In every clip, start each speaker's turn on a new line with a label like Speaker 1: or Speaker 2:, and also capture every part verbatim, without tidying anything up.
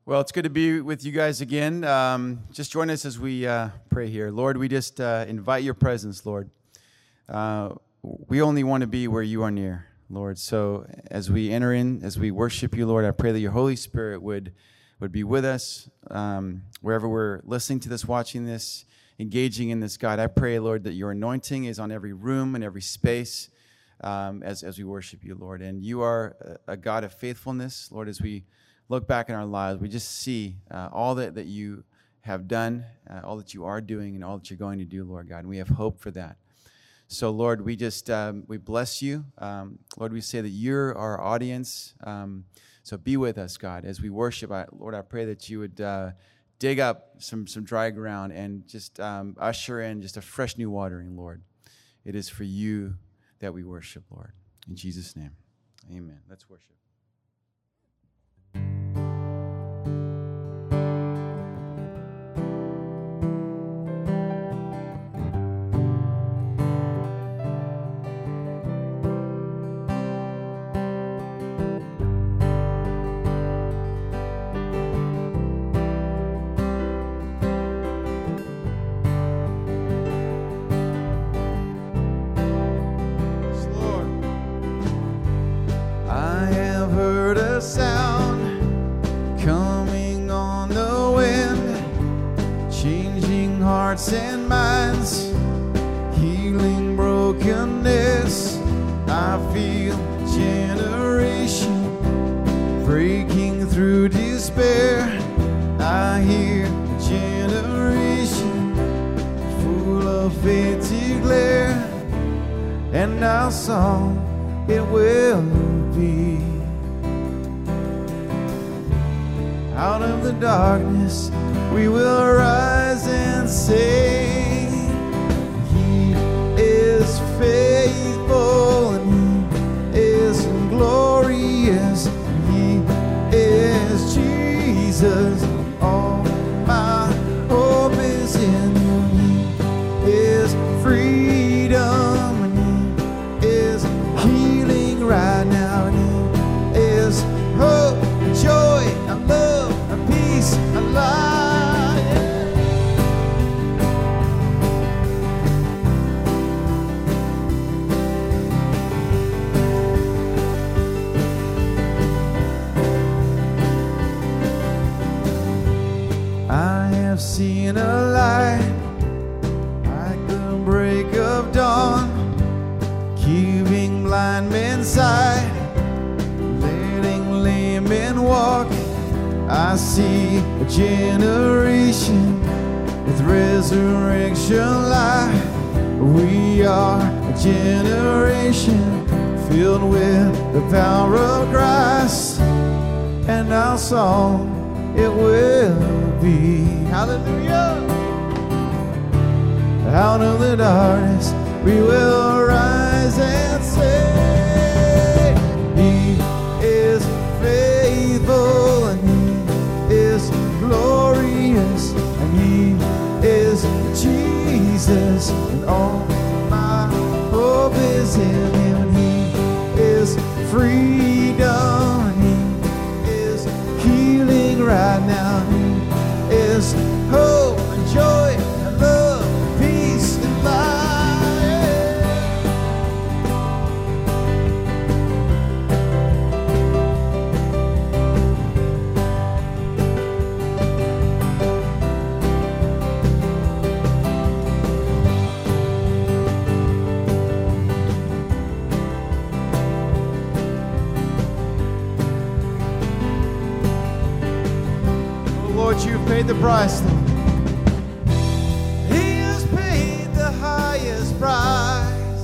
Speaker 1: Well, it's good to be with you guys again. Um, just join us as we uh, pray here. Lord, we just uh, invite your presence, Lord. Uh, we only want to be where you are near, Lord. So as we enter in, as we worship you, Lord, I pray that your Holy Spirit would, would be with us um, wherever we're listening to this, watching this, engaging in this, God. I pray, Lord, that your anointing is on every room and every space um, as, as we worship you, Lord. And you are a, a God of faithfulness, Lord, as we look back in our lives, we just see uh, all that, that you have done, uh, all that you are doing, and all that you're going to do, Lord God. And we have hope for that. So, Lord, we just, um, we bless you. Um, Lord, we say that you're our audience. Um, so be with us, God, as we worship. I, Lord, I pray that you would uh, dig up some, some dry ground and just um, usher in just a fresh new watering, Lord. It is for you that we worship, Lord. In Jesus' name, amen. Let's worship.
Speaker 2: And minds, healing brokenness. I feel generation breaking through despair. I hear a generation full of faith declare, and our song it will be. Out of the darkness we will rise and say, He is faithful and He is glorious. He is Jesus. All my hope is in Him. He is freedom and He is healing right now. And He is hope, joy, and love, and peace, and life. Seen a light like the break of dawn, keeping blind men sight, letting lame men walk. I see a generation with resurrection life. We are a generation filled with the power of Christ, and our song it will be. Hallelujah. Out of the darkness we will rise and say, He is faithful and He is glorious, and He is Jesus, and all my hope is in Him. He is freedom and He is healing right now. He is hope and joy and love and peace and life. Oh Lord, you've paid the price, Lord. He has paid the highest price.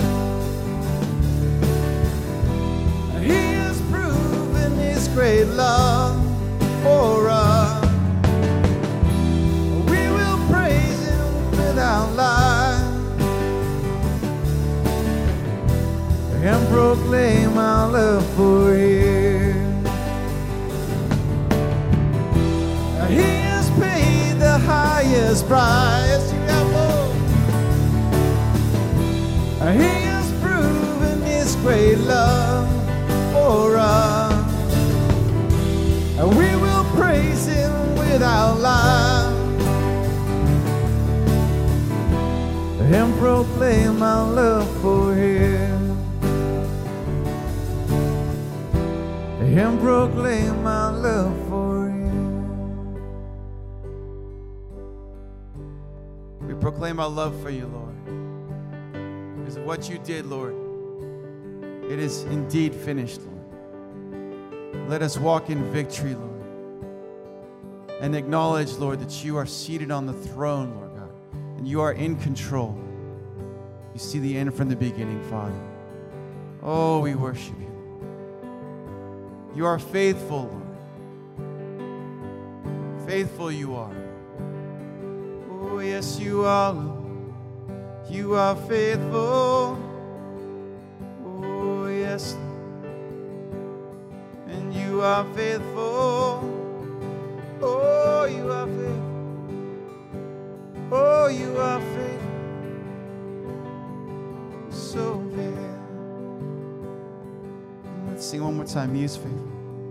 Speaker 2: He has proven His great love for us. We will praise Him with our lives and proclaim our love for Him. He has paid the highest price. You have more. He has proven His great love for us. We will praise Him and proclaim my love for Him, and proclaim my love for Him.
Speaker 1: We proclaim our love for you, Lord, because of what you did, Lord. It is indeed finished, Lord. Let us walk in victory, Lord, and acknowledge, Lord, that you are seated on the throne, Lord God, and you are in control. You see the end from the beginning, Father. Oh, we worship you. You are faithful, Lord. Faithful you are. Oh, yes, you are, Lord. You are faithful. Oh, yes, and you are faithful. Oh, you are faithful. Oh, you are faithful. So faithful. Let's sing one more time. He is faithful.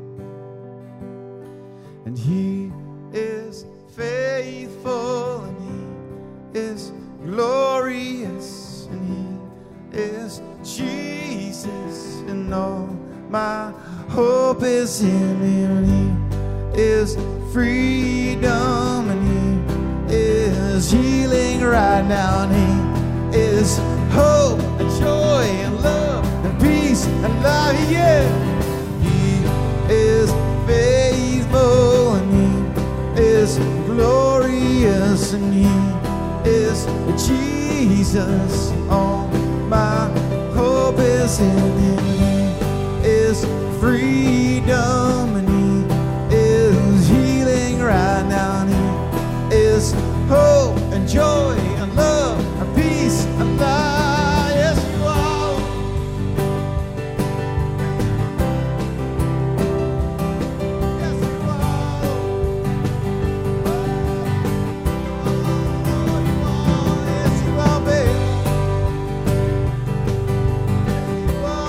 Speaker 1: And He is faithful, and He is glorious, and He is Jesus, and all my hope is in Him. He is freedom, and He is healing right now, and He is hope and joy and love and peace and life. Yeah, He is faithful, and He is glorious, and He is Jesus. All my hope is in Him. He is freedom, and He is healing right now, and He is hope and joy and love and peace and life. Yes, you are. Yes, you are. Oh, you are. Yes, you are, baby. Yes, you are.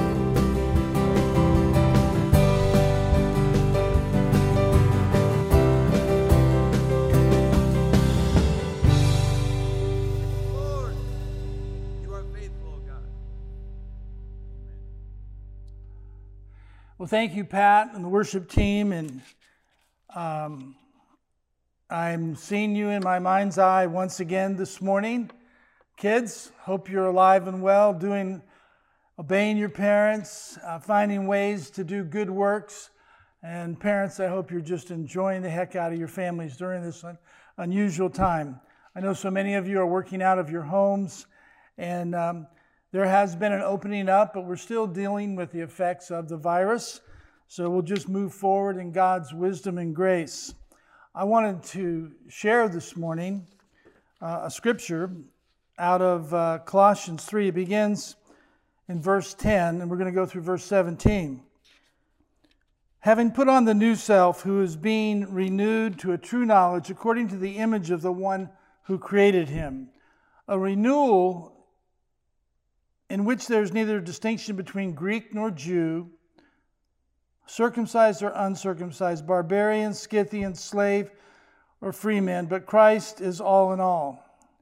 Speaker 1: Lord, you are faithful, God. Amen.
Speaker 3: Well, thank you, Pat, and the worship team. And um, I'm seeing you in my mind's eye once again this morning. Kids, hope you're alive and well, doing, obeying your parents, uh, finding ways to do good works. And parents, I hope you're just enjoying the heck out of your families during this un- unusual time. I know so many of you are working out of your homes, and um, there has been an opening up, but we're still dealing with the effects of the virus. So we'll just move forward in God's wisdom and grace. I wanted to share this morning uh, a scripture out of uh, Colossians three. It begins in verse ten, and we're going to go through verse seventeen. Having put on the new self, who is being renewed to a true knowledge according to the image of the one who created him. A renewal in which there is neither distinction between Greek nor Jew, circumcised or uncircumcised, barbarian, Scythian, slave or free man, but Christ is all in all.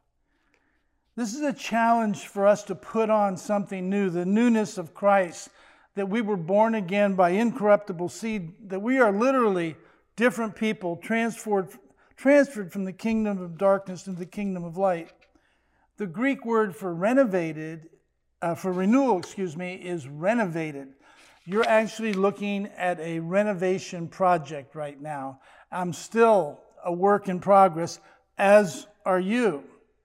Speaker 3: This is a challenge for us to put on something new, the newness of Christ, that we were born again by incorruptible seed, that we are literally different people transferred, transferred from the kingdom of darkness into the kingdom of light. The Greek word for renovated, uh, for renewal, excuse me, is renovated. You're actually looking at a renovation project right now. I'm still a work in progress, as are you.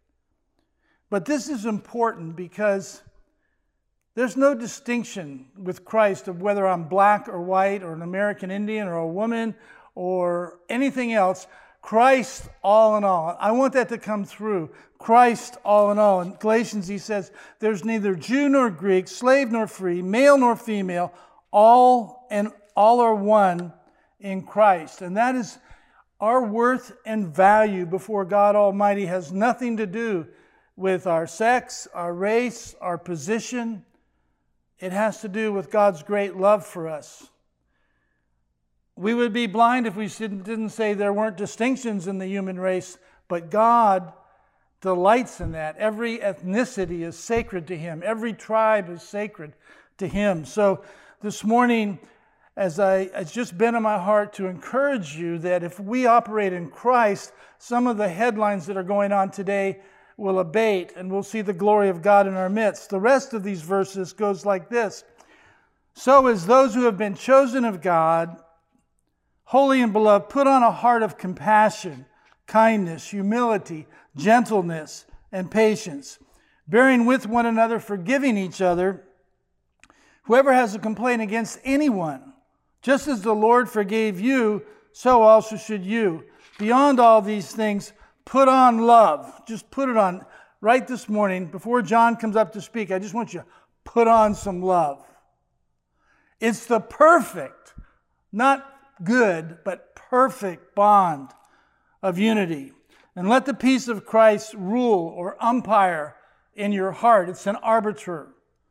Speaker 3: But this is important because there's no distinction with Christ of whether I'm black or white or an American Indian or a woman or anything else. Christ all in all. I want that to come through. Christ all in all. In Galatians he says, there's neither Jew nor Greek, slave nor free, male nor female, all and all are one in Christ. And that is our worth and value before God Almighty has nothing to do with our sex, our race, our position. It has to do with God's great love for us. We would be blind if we didn't say there weren't distinctions in the human race, but God delights in that. Every ethnicity is sacred to him. Every tribe is sacred to him. So this morning, as I, it's just been in my heart to encourage you that if we operate in Christ, some of the headlines that are going on today will abate and we'll see the glory of God in our midst. The rest of these verses goes like this. So as those who have been chosen of God, holy and beloved, put on a heart of compassion, kindness, humility, gentleness, and patience, bearing with one another, forgiving each other. Whoever has a complaint against anyone, just as the Lord forgave you, so also should you. Beyond all these things, put on love. Just put it on right this morning. Before John comes up to speak, I just want you to put on some love. It's the perfect, not good, but perfect bond of unity. And let the peace of Christ rule or umpire in your heart. It's an arbiter,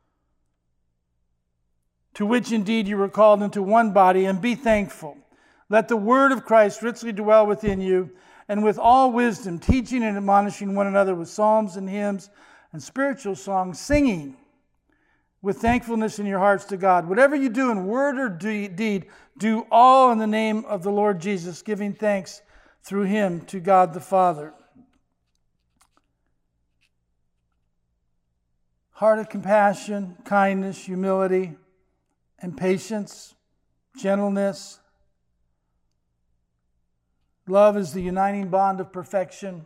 Speaker 3: to which indeed you were called into one body, and be thankful. Let the word of Christ richly dwell within you, and with all wisdom, teaching and admonishing one another with psalms and hymns and spiritual songs, singing with thankfulness in your hearts to God. Whatever you do in word or deed, do all in the name of the Lord Jesus, giving thanks through him to God the Father. Heart of compassion, kindness, humility, and patience, gentleness. Love is the uniting bond of perfection.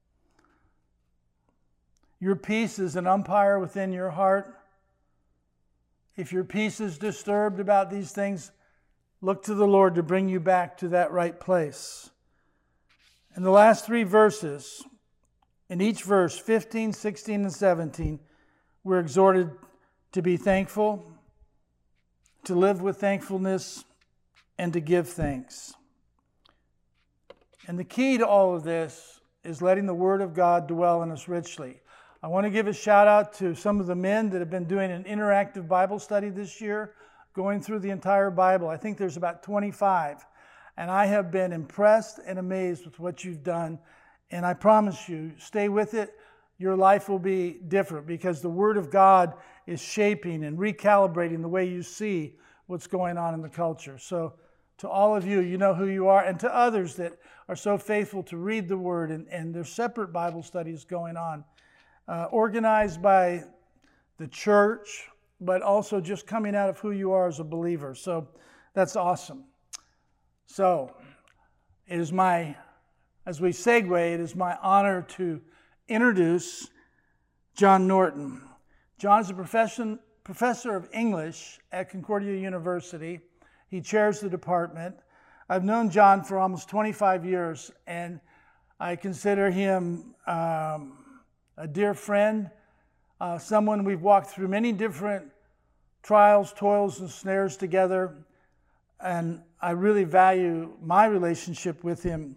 Speaker 3: Your peace is an umpire within your heart. If your peace is disturbed about these things, look to the Lord to bring you back to that right place. In the last three verses, in each verse, fifteen, sixteen, and seventeen, we're exhorted to be thankful, to live with thankfulness, and to give thanks. And the key to all of this is letting the Word of God dwell in us richly. I want to give a shout out to some of the men that have been doing an interactive Bible study this year, going through the entire Bible. I think there's about twenty-five. And I have been impressed and amazed with what you've done. And I promise you, stay with it. Your life will be different because the Word of God is shaping and recalibrating the way you see what's going on in the culture. So to all of you, you know who you are. And to others that are so faithful to read the Word, and, and there's separate Bible studies going on, uh, organized by the church, but also just coming out of who you are as a believer. So that's awesome. So it is my, as we segue, it is my honor to introduce John Norton. John is a profession, professor of English at Concordia University. He chairs the department. I've known John for almost twenty-five years, and I consider him um, a dear friend, uh, someone we've walked through many different trials, toils, and snares together, and I really value my relationship with him.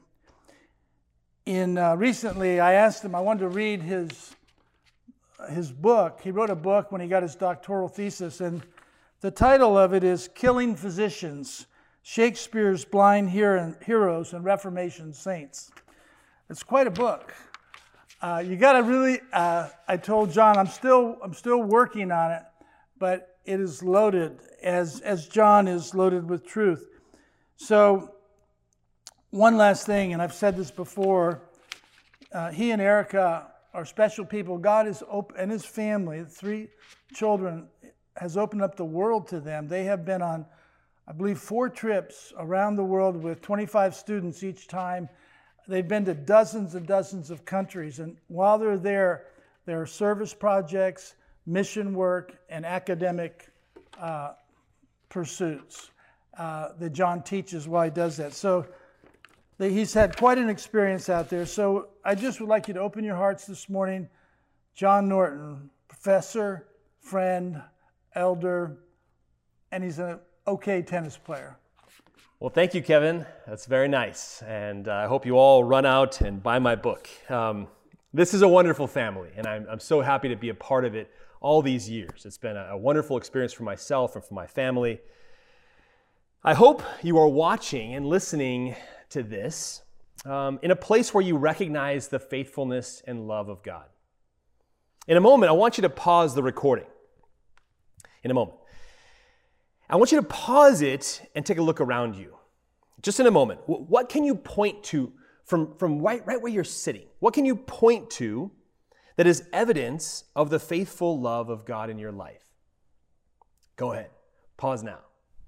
Speaker 3: In uh, recently, I asked him, I wanted to read his his book. He wrote a book when he got his doctoral thesis, and the title of it is Killing Physicians, Shakespeare's Blind Heroes and Reformation Saints. It's quite a book. Uh, you got to really, uh, I told John, I'm still I'm still working on it, but it is loaded, as, as John is loaded with truth. So, one last thing, and I've said this before, uh, he and Erica are special people. God is open, and his family, three children, has opened up the world to them. They have been on, I believe, four trips around the world with twenty-five students each time. They've been to dozens and dozens of countries, and while they're there, there are service projects, mission work, and academic uh, pursuits uh, that John teaches while he does that. So he's had quite an experience out there. So I just would like you to open your hearts this morning. John Norton, professor, friend, elder, and he's an okay tennis player.
Speaker 4: Well, thank you, Kevin. That's very nice. And uh, I hope you all run out and buy my book. Um, this is a wonderful family, and I'm, I'm so happy to be a part of it all these years. It's been a, a wonderful experience for myself and for my family. I hope you are watching and listening to this um, in a place where you recognize the faithfulness and love of God. In a moment, I want you to pause the recording. In a moment. I want you to pause it and take a look around you. Just in a moment. What can you point to from, from right, right where you're sitting? What can you point to that is evidence of the faithful love of God in your life? Go ahead. Pause now.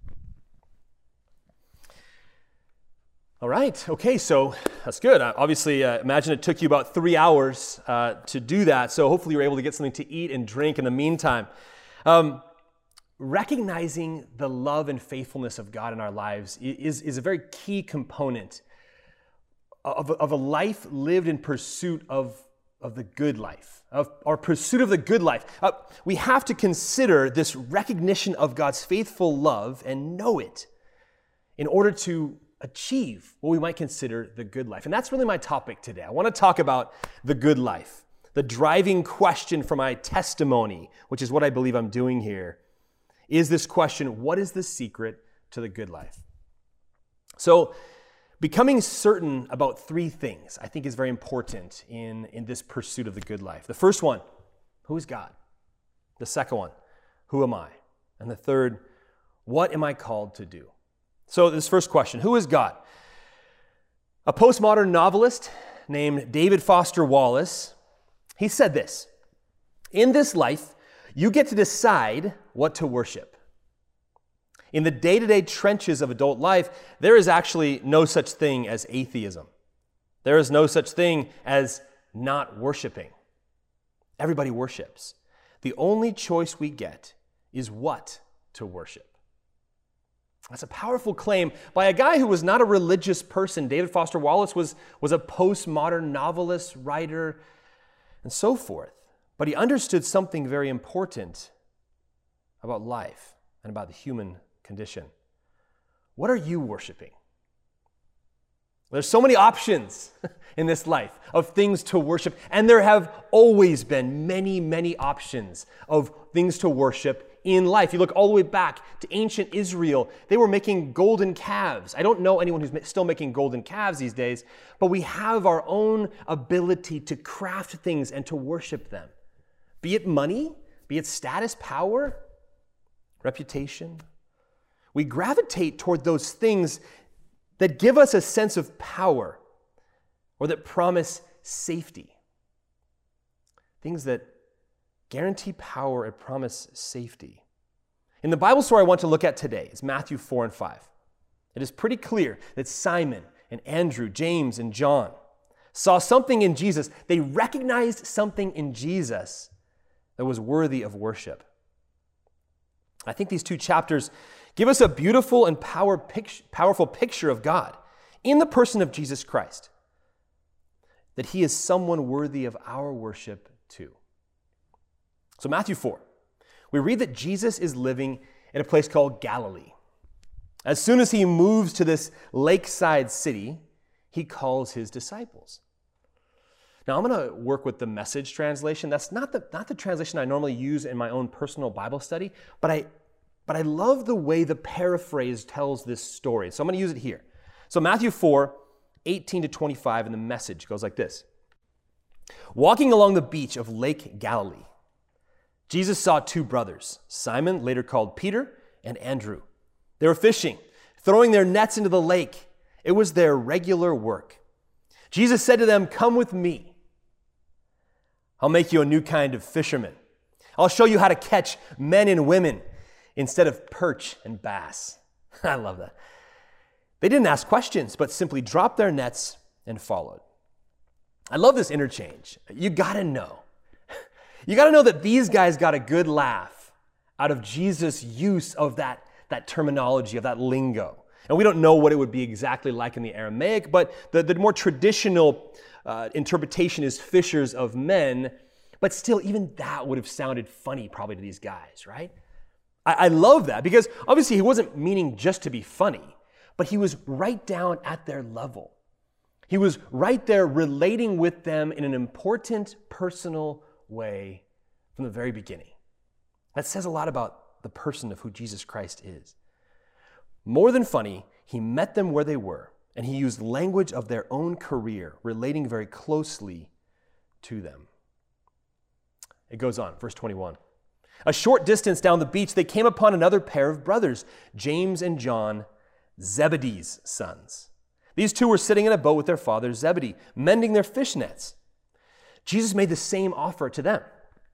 Speaker 4: All right. Okay, so that's good. Uh, obviously, uh, imagine it took you about three hours uh, to do that. So hopefully you're able to get something to eat and drink in the meantime. Um, recognizing the love and faithfulness of God in our lives is, is a very key component of, of a life lived in pursuit of, of the good life, of our pursuit of the good life. Uh, we have to consider this recognition of God's faithful love and know it in order to achieve what we might consider the good life. And that's really my topic today. I want to talk about the good life. The driving question for my testimony, which is what I believe I'm doing here, is this question: what is the secret to the good life? So, becoming certain about three things I think is very important in, in this pursuit of the good life. The first one, who is God? The second one, who am I? And the third, what am I called to do? So this first question, who is God? A postmodern novelist named David Foster Wallace, he said this: in this life, you get to decide what to worship. In the day-to-day trenches of adult life, there is actually no such thing as atheism. There is no such thing as not worshiping. Everybody worships. The only choice we get is what to worship. That's a powerful claim by a guy who was not a religious person. David Foster Wallace was, was a postmodern novelist, writer, and so forth. But he understood something very important about life and about the human condition. What are you worshiping? There's so many options in this life of things to worship, and there have always been many, many options of things to worship in life. You look all the way back to ancient Israel, they were making golden calves. I don't know anyone who's still making golden calves these days, but we have our own ability to craft things and to worship them. Be it money, be it status, power, reputation. We gravitate toward those things that give us a sense of power or that promise safety. Things that guarantee power and promise safety. In the Bible story I want to look at today is Matthew four and five. It is pretty clear that Simon and Andrew, James and John saw something in Jesus. They recognized something in Jesus that was worthy of worship. I think these two chapters give us a beautiful and power picture, powerful picture of God in the person of Jesus Christ, that he is someone worthy of our worship too. So Matthew four, we read that Jesus is living in a place called Galilee. As soon as he moves to this lakeside city, he calls his disciples. Now I'm going to work with the Message translation. That's not the, not the translation I normally use in my own personal Bible study, but I, but I love the way the paraphrase tells this story. So I'm going to use it here. So Matthew four, eighteen to twenty-five in the Message goes like this. Walking along the beach of Lake Galilee, Jesus saw two brothers, Simon, later called Peter, and Andrew. They were fishing, throwing their nets into the lake. It was their regular work. Jesus said to them, "Come with me. I'll make you a new kind of fisherman. I'll show you how to catch men and women instead of perch and bass." I love that. They didn't ask questions, but simply dropped their nets and followed. I love this interchange. You got to know. You got to know that these guys got a good laugh out of Jesus' use of that, that terminology, of that lingo. And we don't know what it would be exactly like in the Aramaic, but the, the more traditional uh, interpretation is fishers of men. But still, even that would have sounded funny probably to these guys, right? I, I love that because obviously he wasn't meaning just to be funny, but he was right down at their level. He was right there relating with them in an important personal way from the very beginning. That says a lot about the person of who Jesus Christ is. More than funny, he met them where they were And he used language of their own career, relating very closely to them. It goes on, verse twenty-one. A short distance down the beach, they came upon another pair of brothers, James and John, Zebedee's sons. These two were sitting in a boat with their father Zebedee, mending their fish nets. Jesus made the same offer to them.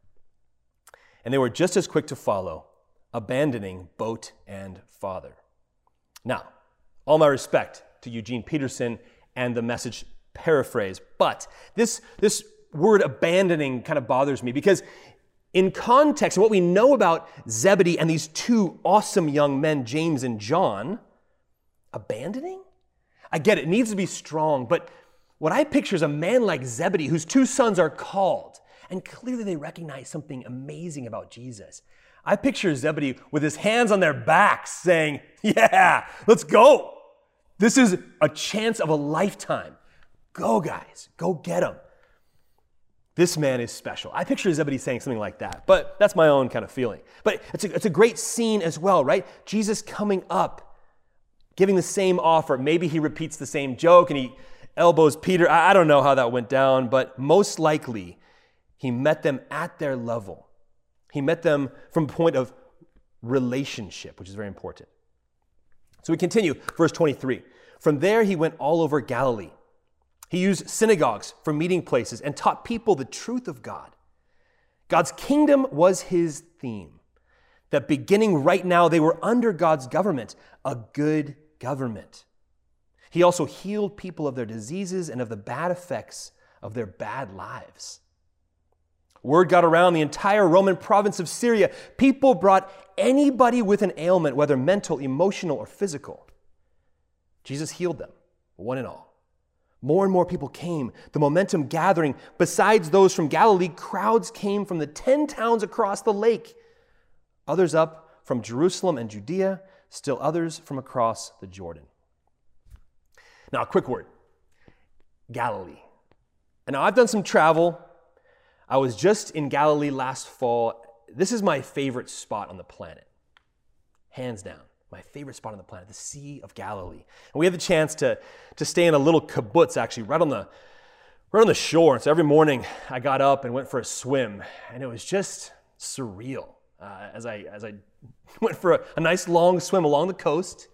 Speaker 4: And they were just as quick to follow, abandoning boat and father. Now, all my respect to Eugene Peterson and the Message paraphrase, but this, this word abandoning kind of bothers me because in context, what we know about Zebedee and these two awesome young men, James and John, abandoning? I get it, it needs to be strong, but what I picture is a man like Zebedee whose two sons are called, and clearly they recognize something amazing about Jesus. I picture Zebedee with his hands on their backs saying, yeah, let's go. This is a chance of a lifetime. Go, guys, go get him. This man is special. I picture Zebedee saying something like that, but that's my own kind of feeling. But it's a, it's a great scene as well, right? Jesus coming up, giving the same offer. Maybe he repeats the same joke and he elbows Peter. I, I don't know how that went down, but most likely he met them at their level. He met them from a point of relationship, which is very important. So we continue, verse twenty-three. From there he went all over Galilee. He used synagogues for meeting places and taught people the truth of God. God's kingdom was his theme. That beginning right now, they were under God's government, a good government. He also healed people of their diseases and of the bad effects of their bad lives. Word got around the entire Roman province of Syria. People brought anybody with an ailment, whether mental, emotional, or physical. Jesus healed them, one and all. More and more people came, the momentum gathering. Besides those from Galilee, crowds came from the ten towns across the lake. Others up from Jerusalem and Judea, still others from across the Jordan. Now, a quick word. Galilee. And now, I've done some travel. I was just in Galilee last fall. This is my favorite spot on the planet. Hands down. My favorite spot on the planet, the Sea of Galilee. And we had the chance to, to stay in a little kibbutz, actually, right on the right on the shore. And so every morning I got up and went for a swim, and it was just surreal uh, as I as I went for a, a nice long swim along the coast,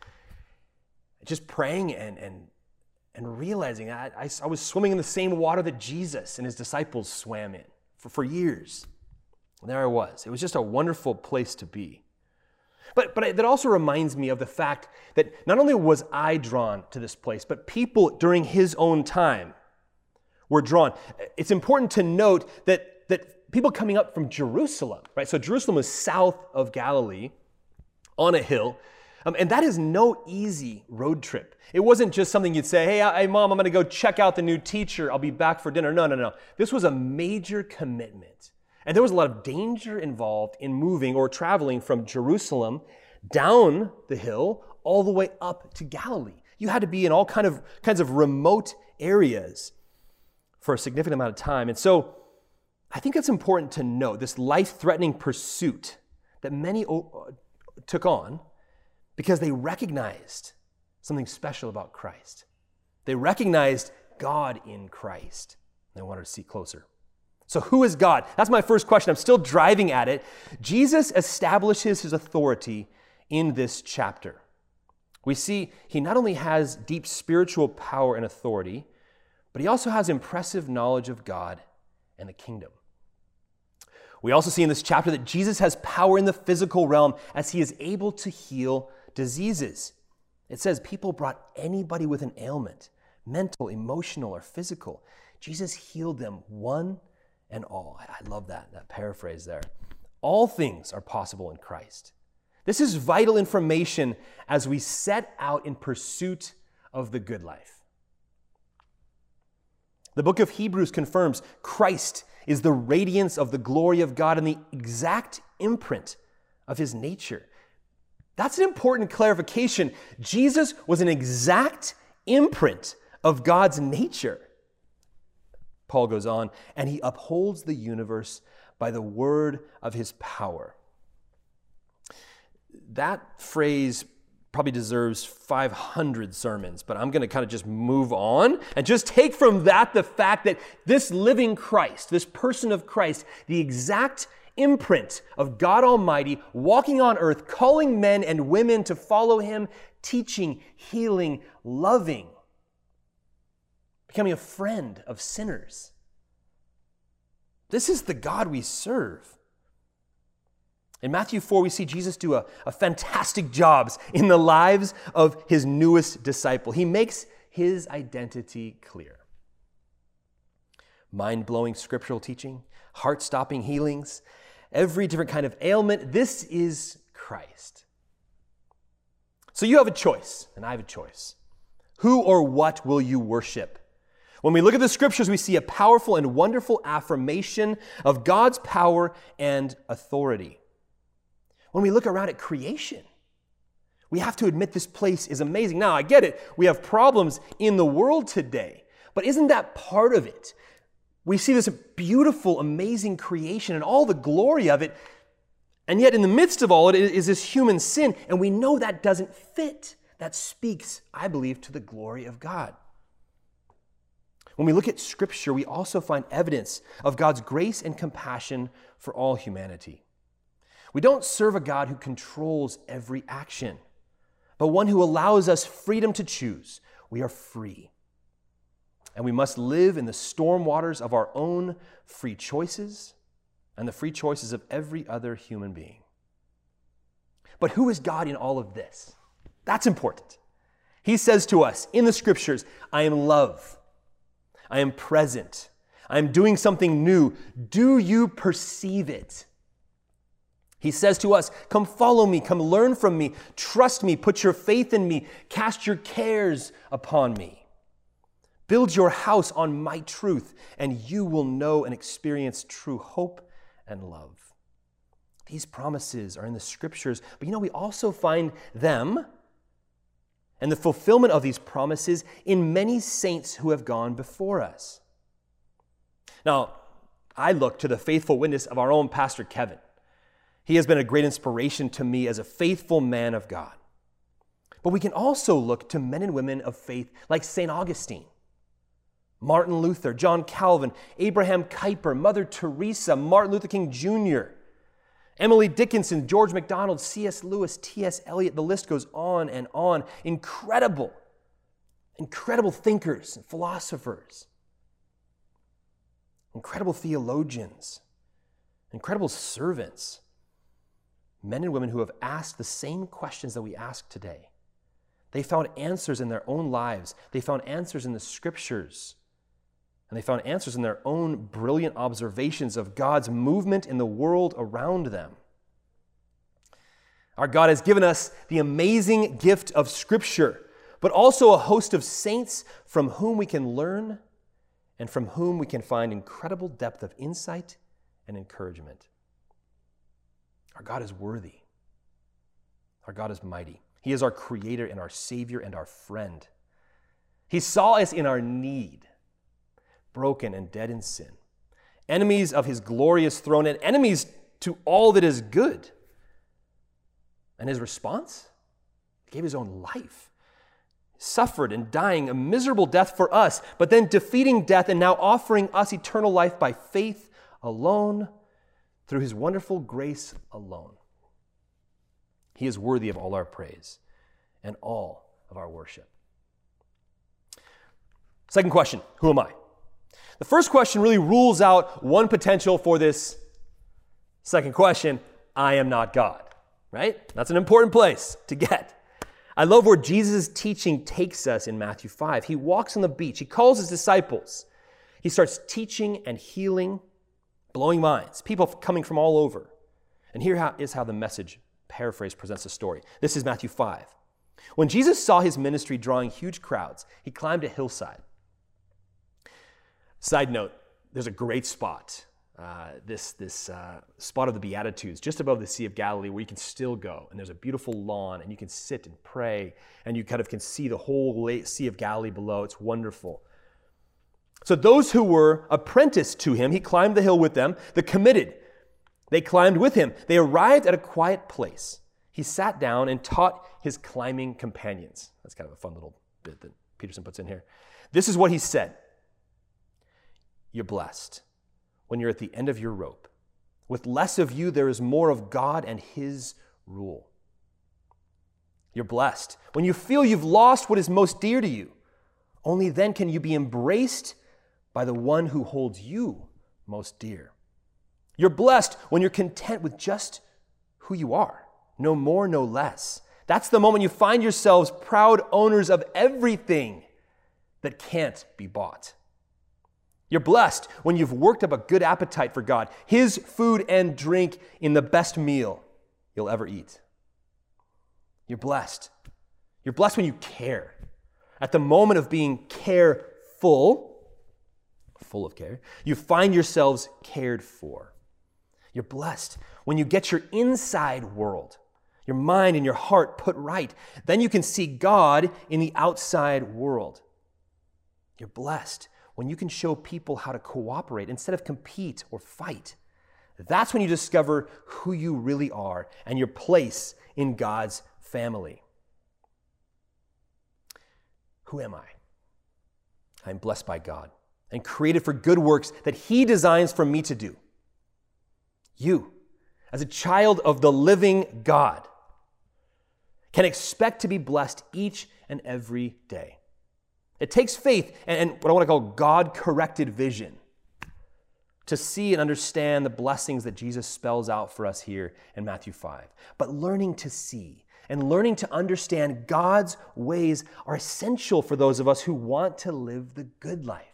Speaker 4: just praying and and and realizing I, I, I was swimming in the same water that Jesus and his disciples swam in for, for years. And there I was. It was just a wonderful place to be. But, but that also reminds me of the fact that not only was I drawn to this place, but people during his own time were drawn. It's important to note that, that people coming up from Jerusalem, right? So Jerusalem was south of Galilee on a hill, um, and that is no easy road trip. It wasn't just something you'd say, hey, hey mom, I'm going to go check out the new teacher. I'll be back for dinner. No, no, no. This was a major commitment. And there was a lot of danger involved in moving or traveling from Jerusalem down the hill all the way up to Galilee. You had to be in all kind of kinds of remote areas for a significant amount of time. And so I think it's important to note this life-threatening pursuit that many took on because they recognized something special about Christ. They recognized God in Christ. They wanted to see closer. So who is God? That's my first question. I'm still driving at it. Jesus establishes his authority in this chapter. We see he not only has deep spiritual power and authority, but he also has impressive knowledge of God and the kingdom. We also see in this chapter that Jesus has power in the physical realm as he is able to heal diseases. It says people brought anybody with an ailment, mental, emotional, or physical. Jesus healed them one and all. I love that, that paraphrase there. All things are possible in Christ. This is vital information as we set out in pursuit of the good life. The book of Hebrews confirms Christ is the radiance of the glory of God and the exact imprint of his nature. That's an important clarification. Jesus was an exact imprint of God's nature. Paul goes on, and he upholds the universe by the word of his power. That phrase, probably deserves five hundred sermons, but I'm going to kind of just move on and just take from that the fact that this living Christ, this person of Christ, the exact imprint of God Almighty walking on earth, calling men and women to follow him, teaching, healing, loving, becoming a friend of sinners. This is the God we serve. In Matthew four, we see Jesus do a, a fantastic job in the lives of his newest disciple. He makes his identity clear. Mind-blowing scriptural teaching, heart-stopping healings, every different kind of ailment. This is Christ. So you have a choice, and I have a choice. Who or what will you worship? When we look at the scriptures, we see a powerful and wonderful affirmation of God's power and authority. When we look around at creation, we have to admit this place is amazing. Now, I get it. We have problems in the world today, but isn't that part of it? We see this beautiful, amazing creation and all the glory of it, and yet in the midst of all it is this human sin, and we know that doesn't fit. That speaks, I believe, to the glory of God. When we look at Scripture, we also find evidence of God's grace and compassion for all humanity. We don't serve a God who controls every action, but one who allows us freedom to choose. We are free. And we must live in the storm waters of our own free choices and the free choices of every other human being. But who is God in all of this? That's important. He says to us in the Scriptures, I am love. I am present. I am doing something new. Do you perceive it? He says to us, come follow me, come learn from me, trust me, put your faith in me, cast your cares upon me. Build your house on my truth, and you will know and experience true hope and love. These promises are in the Scriptures, but you know, we also find them and the fulfillment of these promises in many saints who have gone before us. Now, I look to the faithful witness of our own Pastor Kevin. He has been a great inspiration to me as a faithful man of God. But we can also look to men and women of faith like Saint Augustine, Martin Luther, John Calvin, Abraham Kuyper, Mother Teresa, Martin Luther King Junior, Emily Dickinson, George MacDonald, C S Lewis, T S Eliot. The list goes on and on. Incredible, incredible thinkers and philosophers, incredible theologians, incredible servants, men and women who have asked the same questions that we ask today. They found answers in their own lives. They found answers in the Scriptures. And they found answers in their own brilliant observations of God's movement in the world around them. Our God has given us the amazing gift of Scripture, but also a host of saints from whom we can learn and from whom we can find incredible depth of insight and encouragement. Our God is worthy. Our God is mighty. He is our Creator and our Savior and our friend. He saw us in our need, broken and dead in sin, enemies of his glorious throne and enemies to all that is good. And his response? He gave his own life, suffered and dying a miserable death for us, but then defeating death and now offering us eternal life by faith alone, through his wonderful grace alone. He is worthy of all our praise and all of our worship. Second question, who am I? The first question really rules out one potential for this second question, I am not God, right? That's an important place to get. I love where Jesus' teaching takes us in Matthew five. He walks on the beach. He calls his disciples. He starts teaching and healing, blowing minds, people coming from all over. And here is how the Message paraphrase presents the story. This is Matthew five. When Jesus saw his ministry drawing huge crowds, he climbed a hillside. Side note, there's a great spot, uh, this, this uh, spot of the Beatitudes, just above the Sea of Galilee, where you can still go. And there's a beautiful lawn, and you can sit and pray, and you kind of can see the whole Sea of Galilee below. It's wonderful. So those who were apprenticed to him, he climbed the hill with them. The committed, they climbed with him. They arrived at a quiet place. he sat down and taught his climbing companions. That's kind of a fun little bit that Peterson puts in here. This is what he said. You're blessed when you're at the end of your rope. With less of you, there is more of God and his rule. You're blessed when you feel you've lost what is most dear to you. Only then can you be embraced by the one who holds you most dear. You're blessed when you're content with just who you are, no more, no less. That's the moment you find yourselves proud owners of everything that can't be bought. You're blessed when you've worked up a good appetite for God, his food and drink in the best meal you'll ever eat. You're blessed. You're blessed when you care. At the moment of being careful, full of care, you find yourselves cared for. You're blessed when you get your inside world, your mind and your heart put right. Then you can see God in the outside world. You're blessed when you can show people how to cooperate instead of compete or fight. That's when you discover who you really are and your place in God's family. Who am I? I'm blessed by God and created for good works that he designs for me to do. You, as a child of the living God, can expect to be blessed each and every day. It takes faith and what I want to call God-corrected vision to see and understand the blessings that Jesus spells out for us here in Matthew five. But learning to see and learning to understand God's ways are essential for those of us who want to live the good life.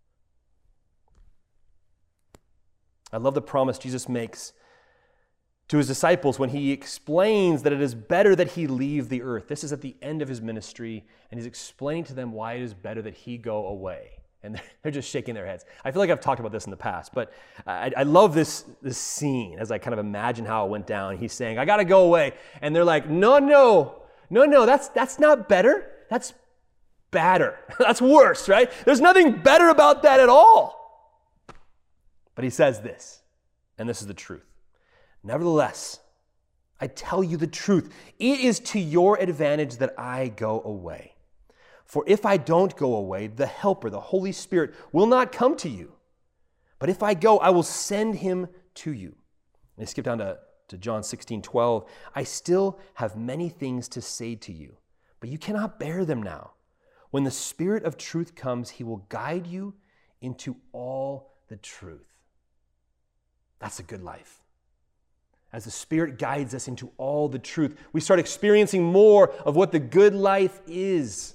Speaker 4: I love the promise Jesus makes to his disciples when he explains that it is better that he leave the earth. This is at the end of his ministry, and he's explaining to them why it is better that he go away. And they're just shaking their heads. I feel like I've talked about this in the past, but I, I love this, this scene as I kind of imagine how it went down. He's saying, I got to go away. And they're like, no, no, no, no, that's, that's not better. That's badder. That's worse, right? There's nothing better about that at all. But he says this, and this is the truth. Nevertheless, I tell you the truth. It is to your advantage that I go away. For if I don't go away, the Helper, the Holy Spirit, will not come to you. But if I go, I will send him to you. And I skip down to, to John sixteen twelve. I still have many things to say to you, but you cannot bear them now. When the Spirit of truth comes, he will guide you into all the truth. That's a good life. As the Spirit guides us into all the truth, we start experiencing more of what the good life is.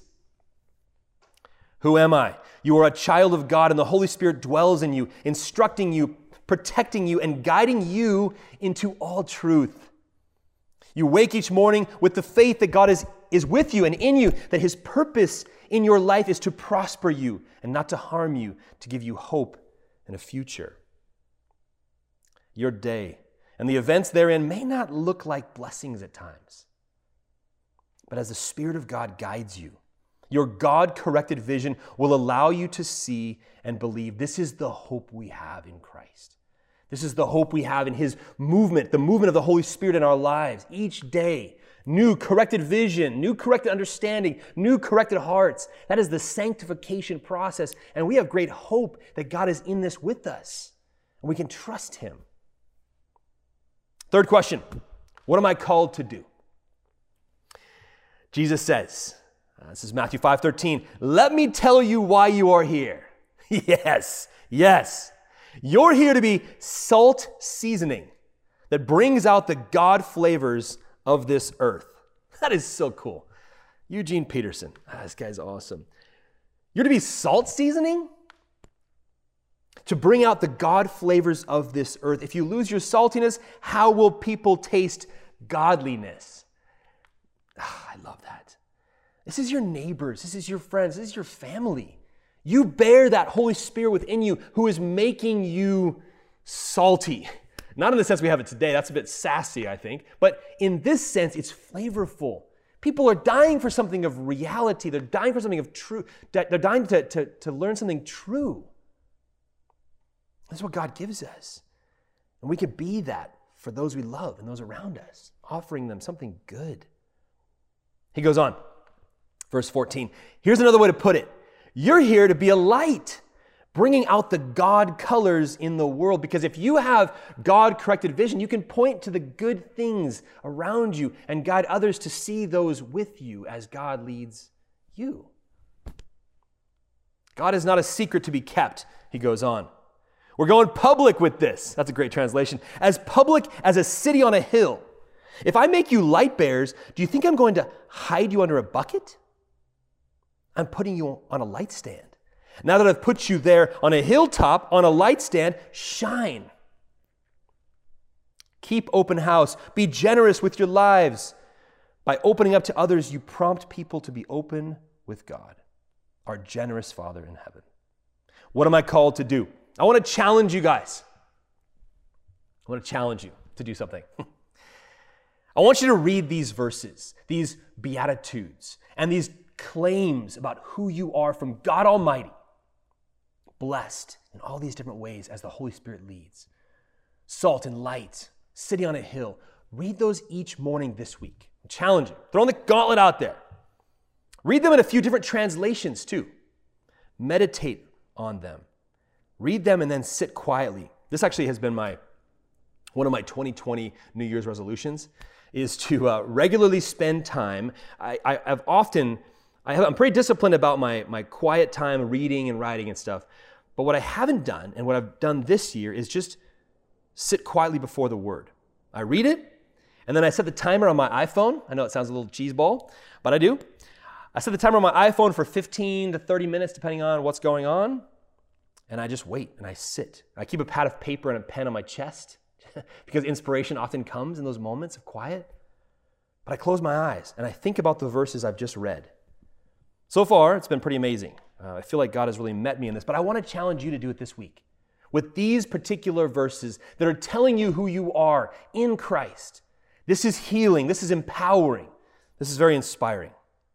Speaker 4: Who am I? You are a child of God, and the Holy Spirit dwells in you, instructing you, protecting you, and guiding you into all truth. You wake each morning with the faith that God is, is with you and in you, that his purpose in your life is to prosper you and not to harm you, to give you hope and a future. Your day and the events therein may not look like blessings at times, but as the Spirit of God guides you, your God-corrected vision will allow you to see and believe this is the hope we have in Christ. This is the hope we have in his movement, the movement of the Holy Spirit in our lives. Each day, new corrected vision, new corrected understanding, new corrected hearts. That is the sanctification process, and we have great hope that God is in this with us, and we can trust him. Third question, what am I called to do? Jesus says, uh, this is Matthew five thirteen, let me tell you why you are here. Yes, yes. You're here to be salt seasoning that brings out the God flavors of this earth. That is so cool. Eugene Peterson, ah, this guy's awesome. You're to be salt seasoning? To bring out the God flavors of this earth. If you lose your saltiness, how will people taste godliness? Ah, I love that. This is your neighbors. This is your friends. This is your family. You bear that Holy Spirit within you who is making you salty. Not in the sense we have it today. That's a bit sassy, I think. But in this sense, it's flavorful. People are dying for something of reality. They're dying for something of true. They're dying to, to, to learn something true. That's what God gives us. And we could be that for those we love and those around us. offering them something good. He goes on, verse fourteen. Here's another way to put it. You're here to be a light, bringing out the God colors in the world. Because if you have God-corrected vision, you can point to the good things around you and guide others to see those with you as God leads you. God is not a secret to be kept, he goes on. We're going public with this. That's a great translation. As public as a city on a hill. If I make you light bearers, do you think I'm going to hide you under a bucket? I'm putting you on a light stand. Now that I've put you there on a hilltop, on a light stand, shine. Keep open house. Be generous with your lives. By opening up to others, you prompt people to be open with God, our generous Father in heaven. What am I called to do? I want to challenge you guys. I want to challenge you to do something. I want you to read these verses, these beatitudes, and these claims about who you are from God Almighty, blessed in all these different ways as the Holy Spirit leads. Salt and light, city on a hill. Read those each morning this week. Challenge you. Throwing the gauntlet out there. Read them in a few different translations too. Meditate on them. Read them and then sit quietly. This actually has been my one of my twenty twenty New Year's resolutions, is to uh, regularly spend time. I, I, I've often, I have, I'm pretty disciplined about my, my quiet time reading and writing and stuff. But what I haven't done, and what I've done this year, is just sit quietly before the Word. I read it, and then I set the timer on my iPhone. I know it sounds a little cheeseball, but I do. I set the timer on my iPhone for fifteen to thirty minutes, depending on what's going on. And I just wait, and I sit. I keep a pad of paper and a pen on my chest because inspiration often comes in those moments of quiet. But I close my eyes, and I think about the verses I've just read. So far, it's been pretty amazing. Uh, I feel like God has really met me in this, but I want to challenge you to do it this week with these particular verses that are telling you who you are in Christ. This is healing. This is empowering. This is very inspiring.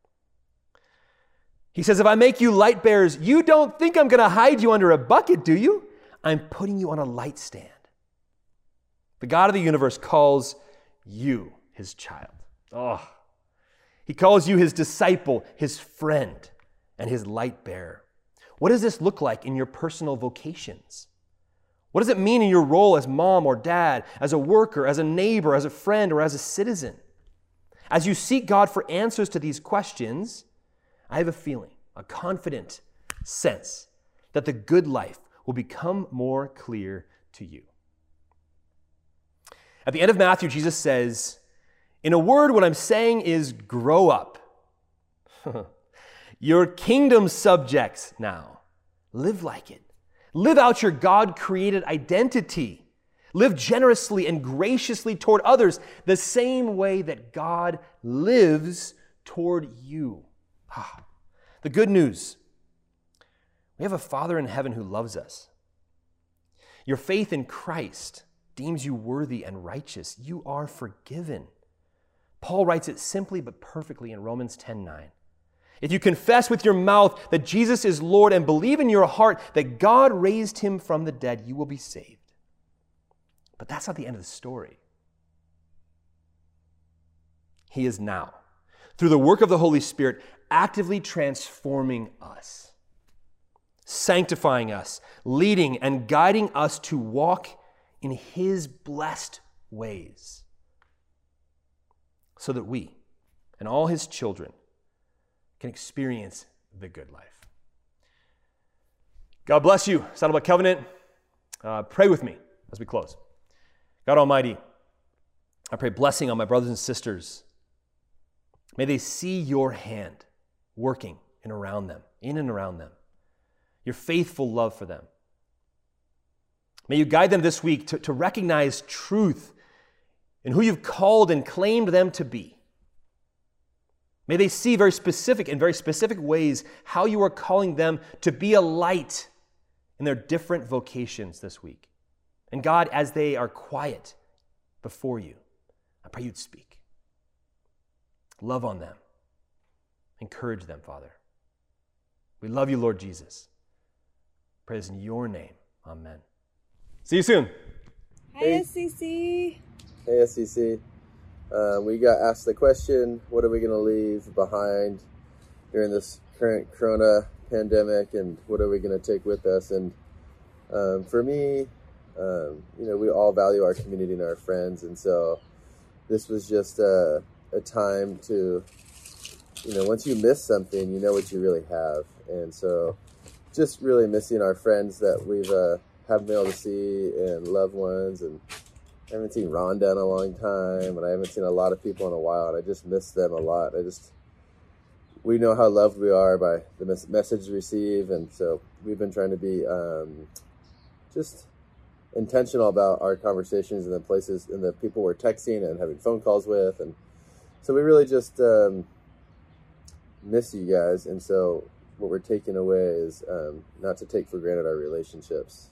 Speaker 4: He says, if I make you light bearers, you don't think I'm going to hide you under a bucket, do you? I'm putting you on a light stand. The God of the universe calls you his child. Oh, he calls you his disciple, his friend, and his light bearer. What does this look like in your personal vocations? What does it mean in your role as mom or dad, as a worker, as a neighbor, as a friend, or as a citizen? As you seek God for answers to these questions, I have a feeling, a confident sense that the good life will become more clear to you. At the end of Matthew, Jesus says, in a word, what I'm saying is grow up. You're kingdom subjects now. Live like it. Live out your God-created identity. Live generously and graciously toward others the same way that God lives toward you. Ah, the good news. We have a Father in heaven who loves us. Your faith in Christ deems you worthy and righteous. You are forgiven. Paul writes it simply but perfectly in Romans ten nine. If you confess with your mouth that Jesus is Lord and believe in your heart that God raised him from the dead, you will be saved. But that's not the end of the story. He is now, through the work of the Holy Spirit, actively transforming us, sanctifying us, leading and guiding us to walk in his blessed ways, so that we and all his children can experience the good life. God bless you, Saddleback Covenant. Uh, pray with me as we close. God Almighty, I pray blessing on my brothers and sisters. May they see your hand working in around them, in and around them, your faithful love for them. May you guide them this week to, to recognize truth in who you've called and claimed them to be. May they see very specific, in very specific ways, how you are calling them to be a light in their different vocations this week. And God, as they are quiet before you, I pray you'd speak. Love on them. Encourage them, Father. We love you, Lord Jesus. Pray this in your name. Amen. See you soon.
Speaker 5: Hi, S C C.
Speaker 6: Hey, S C C.
Speaker 5: Uh, we got asked the question, what are we going to leave behind during this current corona pandemic, and what are we going to take with us? And um, for me, um, you know, we all value our community and our friends, and so this was just a, a time to, you know, once you miss something, you know what you really have. And so just really missing our friends that we've uh, haven't been able to see, and loved ones, and I haven't seen Rhonda in a long time, and I haven't seen a lot of people in a while, and I just miss them a lot. I just, we know how loved we are by the mes- message we receive, and so we've been trying to be um, just intentional about our conversations and the places and the people we're texting and having phone calls with, and so we really just um, miss you guys. And so what we're taking away is um, not to take for granted our relationships.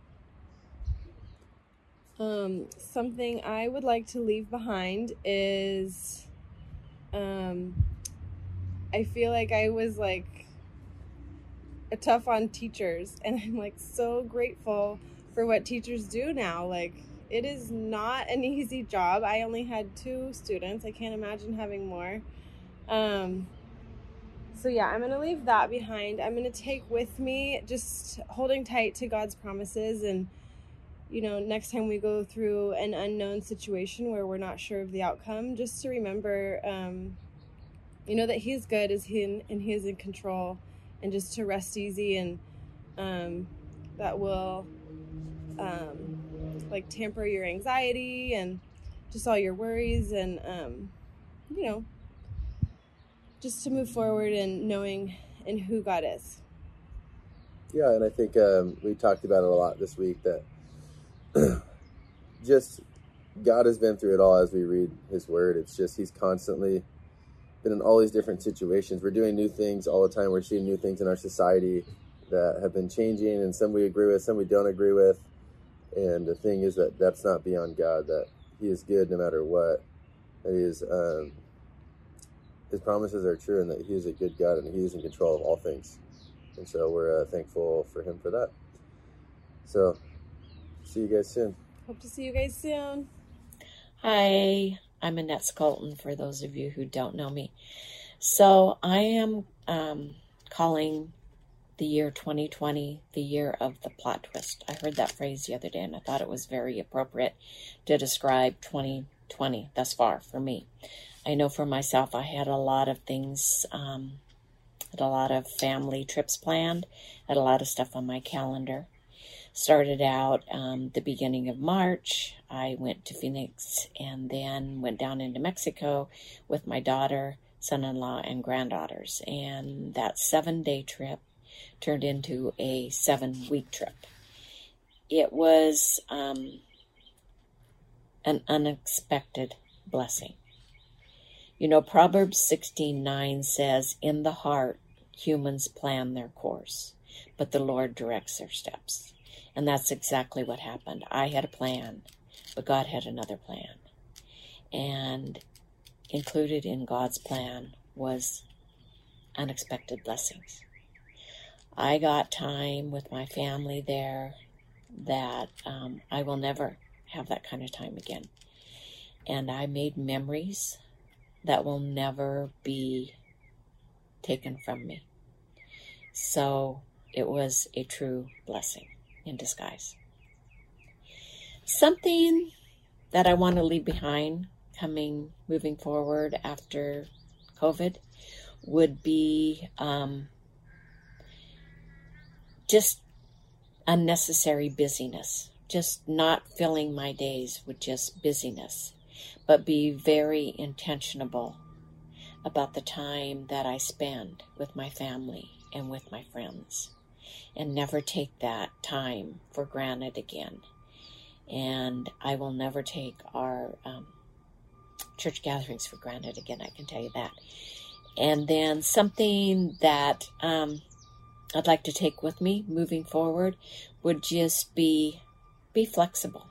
Speaker 6: Um, something I would like to leave behind is, um, I feel like I was like a tough on teachers, and I'm like so grateful for what teachers do now. Like, it is not an easy job. I only had two students. I can't imagine having more. Um, so yeah, I'm going to leave that behind. I'm going to take with me just holding tight to God's promises, and you know, next time we go through an unknown situation where we're not sure of the outcome, just to remember, um, you know, that He's good, is He in, and He is in control, and just to rest easy, and um, that will um, like tamper your anxiety and just all your worries, and um, you know, just to move forward and knowing in who God is.
Speaker 5: Yeah, and I think um, we talked about it a lot this week, that just God has been through it all as we read His Word. It's just He's constantly been in all these different situations. We're doing new things all the time. We're seeing new things in our society that have been changing, and some we agree with, some we don't agree with. And the thing is that that's not beyond God, that He is good no matter what. That He is, um, His promises are true, and that He is a good God, and He is in control of all things. And so we're uh, thankful for Him for that. So see you guys soon.
Speaker 6: Hope to see you guys soon.
Speaker 7: Hi, I'm Annette Scolton, for those of you who don't know me. So I am um, calling the year twenty twenty the year of the plot twist. I heard that phrase the other day, and I thought it was very appropriate to describe twenty twenty thus far for me. I know for myself, I had a lot of things, um, had a lot of family trips planned, had a lot of stuff on my calendar. Started out um, the beginning of March. I went to Phoenix and then went down into Mexico with my daughter, son-in-law, and granddaughters. And that seven-day trip turned into a seven-week trip. It was um, an unexpected blessing. You know, Proverbs sixteen nine says, "In the heart, humans plan their course, but the Lord directs their steps." And that's exactly what happened. I had a plan, but God had another plan. And included in God's plan was unexpected blessings. I got time with my family there that um, I will never have that kind of time again. And I made memories that will never be taken from me. So it was a true blessing in disguise. Something that I want to leave behind coming, moving forward after COVID would be um, just unnecessary busyness, just not filling my days with just busyness, but be very intentional about the time that I spend with my family and with my friends, and never take that time for granted again. And I will never take our um, church gatherings for granted again, I can tell you that. And then something that um, I'd like to take with me moving forward would just be be flexible.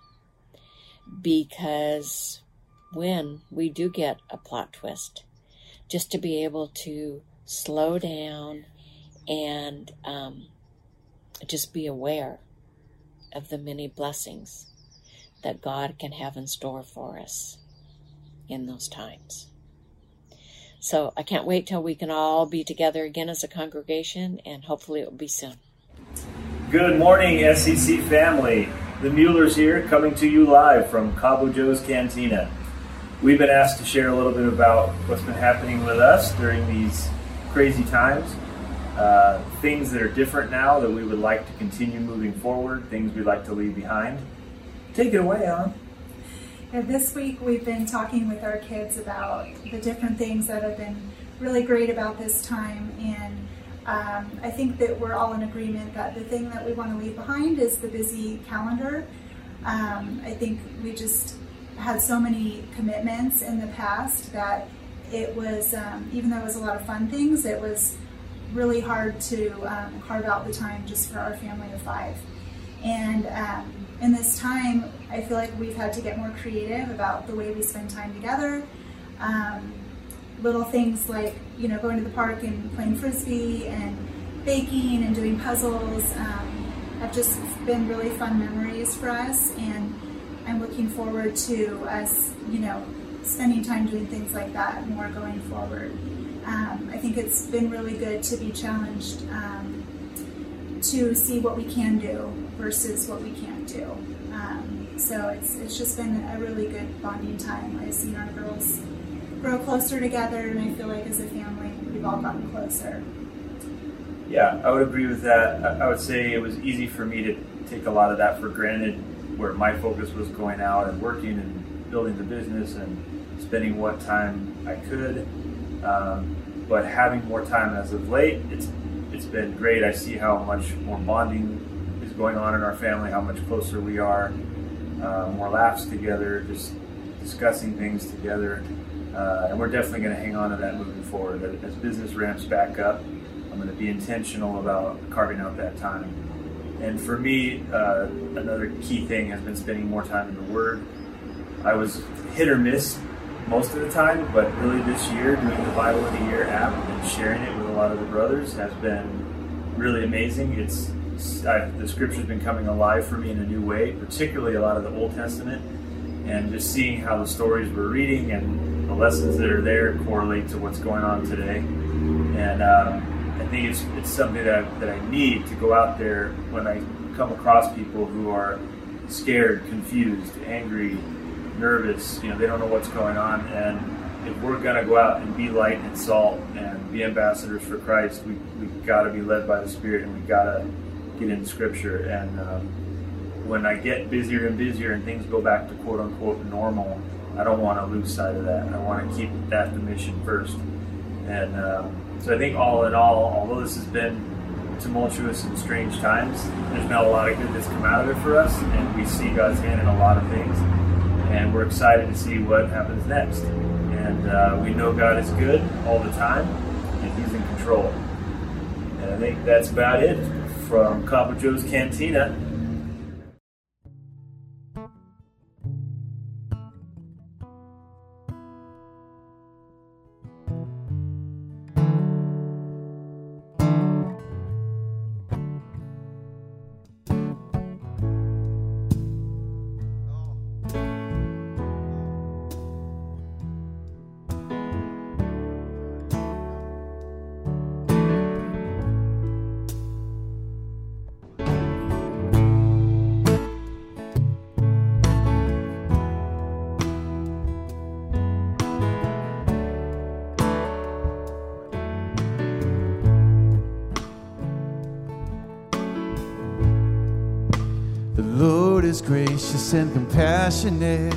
Speaker 7: Because when we do get a plot twist, just to be able to slow down and um, just be aware of the many blessings that God can have in store for us in those times. So I can't wait till we can all be together again as a congregation, and hopefully it will be soon.
Speaker 8: Good morning, S C C family. The Muellers here, coming to you live from Cabo Joe's Cantina. We've been asked to share a little bit about what's been happening with us during these crazy times. Uh, things that are different now that we would like to continue moving forward, things we'd like to leave behind. Take it away, Ann.
Speaker 9: Yeah, this week we've been talking with our kids about the different things that have been really great about this time, and um, I think that we're all in agreement that the thing that we want to leave behind is the busy calendar. Um, I think we just had so many commitments in the past that it was, um, even though it was a lot of fun things, it was really hard to um, carve out the time just for our family of five. And um, in this time, I feel like we've had to get more creative about the way we spend time together. Um, little things like, you know, going to the park and playing Frisbee and baking and doing puzzles um, have just been really fun memories for us. And I'm looking forward to us, you know, spending time doing things like that more going forward. Um, I think it's been really good to be challenged um, to see what we can do versus what we can't do. Um, so it's it's just been a really good bonding time. I've seen our girls grow closer together, and I feel like as a family we've all gotten closer.
Speaker 8: Yeah, I would agree with that. I would say it was easy for me to take a lot of that for granted, where my focus was going out and working and building the business and spending what time I could. Um, but having more time as of late, it's it's been great. I see how much more bonding is going on in our family, how much closer we are, uh, more laughs together, just discussing things together. Uh, and we're definitely going to hang on to that moving forward. As business ramps back up, I'm going to be intentional about carving out that time. And for me, uh, another key thing has been spending more time in the Word. I was hit or miss most of the time, but really this year, doing the Bible in a Year app and sharing it with a lot of the brothers has been really amazing. It's I've, the Scripture's been coming alive for me in a new way, particularly a lot of the Old Testament, and just seeing how the stories we're reading and the lessons that are there correlate to what's going on today. And um, I think it's it's something that I, that I need to go out there when I come across people who are scared, confused, angry, nervous. You know, they don't know what's going on. And if we're going to go out and be light and salt and be ambassadors for Christ, we we've got to be led by the Spirit, and we've got to get in Scripture. And um, when I get busier and busier and things go back to quote unquote normal, I don't want to lose sight of that. I want to keep that the mission first. And um, so I think all in all, although this has been tumultuous and strange times, there's been a lot of good that's come out of it for us, and we see God's hand in a lot of things, and we're excited to see what happens next. And uh, we know God is good all the time, and He's in control. And I think that's about it from Cabo Joe's Cantina.
Speaker 2: The Lord is gracious and compassionate,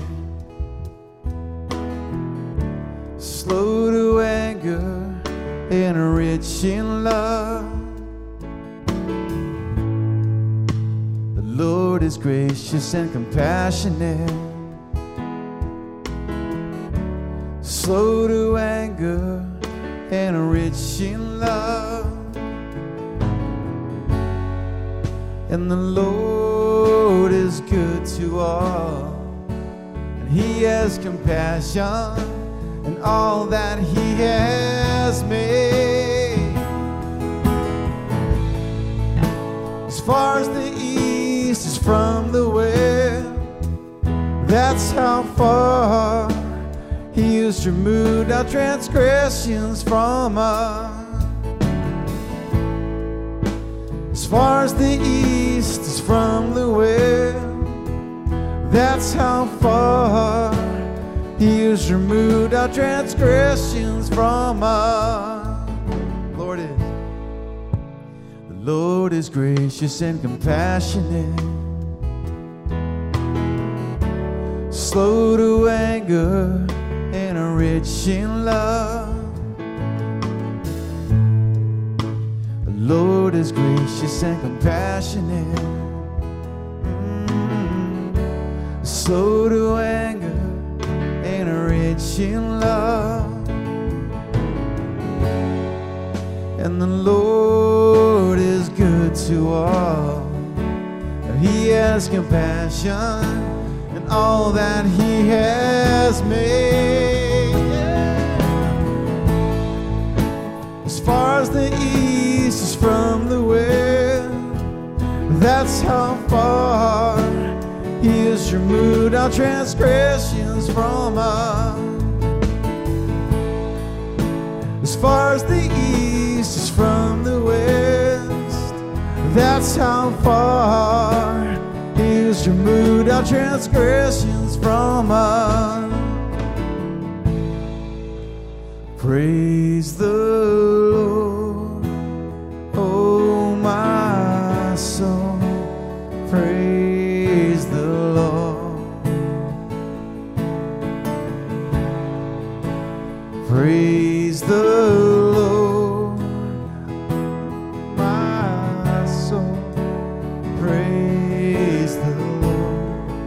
Speaker 2: slow to anger and rich in love. The Lord is gracious and compassionate, slow to anger and rich in love. And the Lord is good to all, and He has compassion on all that He has made. As far as the east is from the west, that's how far He He has removed our transgressions from us. As far as the east is from the west, that's how far He has removed our transgressions from us. Lord is. The Lord is gracious and compassionate, slow to anger and rich in love. The Lord is gracious and compassionate, mm, slow to anger and rich in love. And the Lord is good to all. He has compassion in all that He has made. As far as the east is from the west, that's how far He has removed our transgressions from us. As far as the east is from the west, that's how far He has removed our transgressions from us. Praise the Lord, oh my soul, praise the Lord. Praise the Lord, my soul, praise the Lord.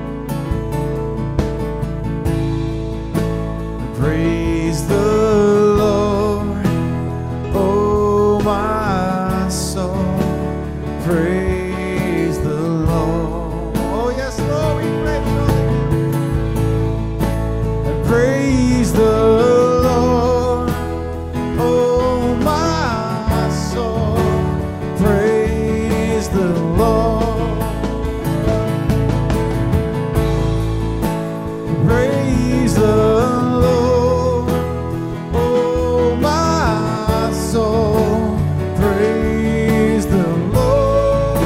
Speaker 2: Praise the Lord, oh my soul, praise the Lord. Oh yes, Lord, we praise you. Praise the Lord, oh my soul, praise the Lord. Praise the Lord, oh my soul, praise the Lord.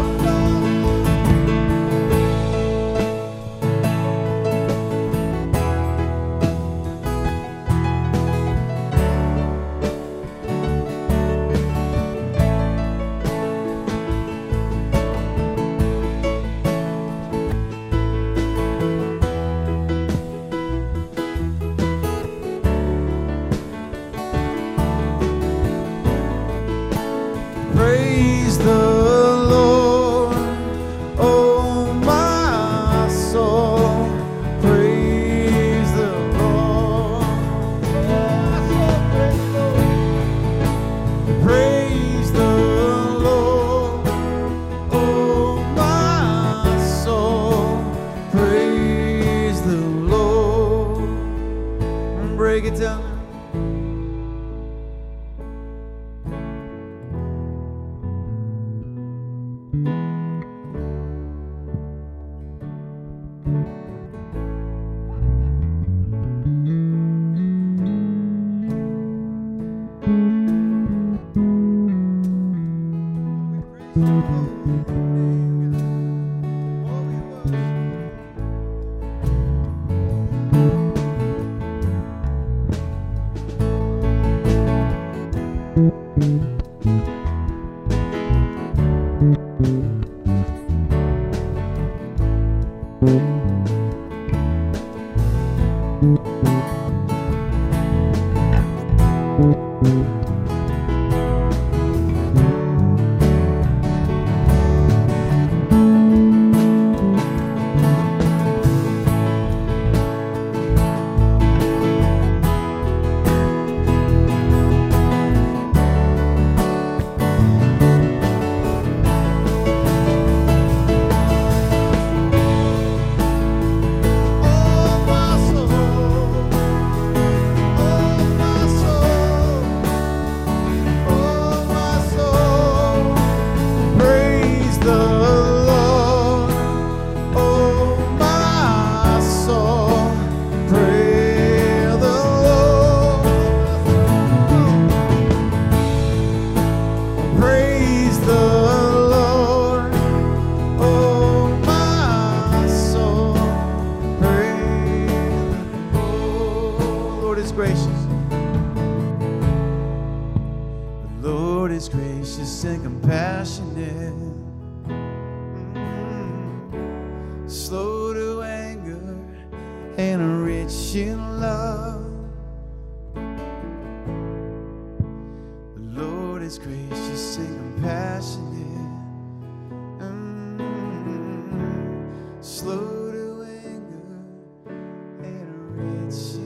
Speaker 2: Praise the Lord, oh my soul, praise the Lord. Praise the Lord, oh my soul, praise the Lord. Break it down. is gracious and compassionate, mm, slow to anger and rich in love. The Lord is gracious and compassionate, mm, slow to anger and rich in love.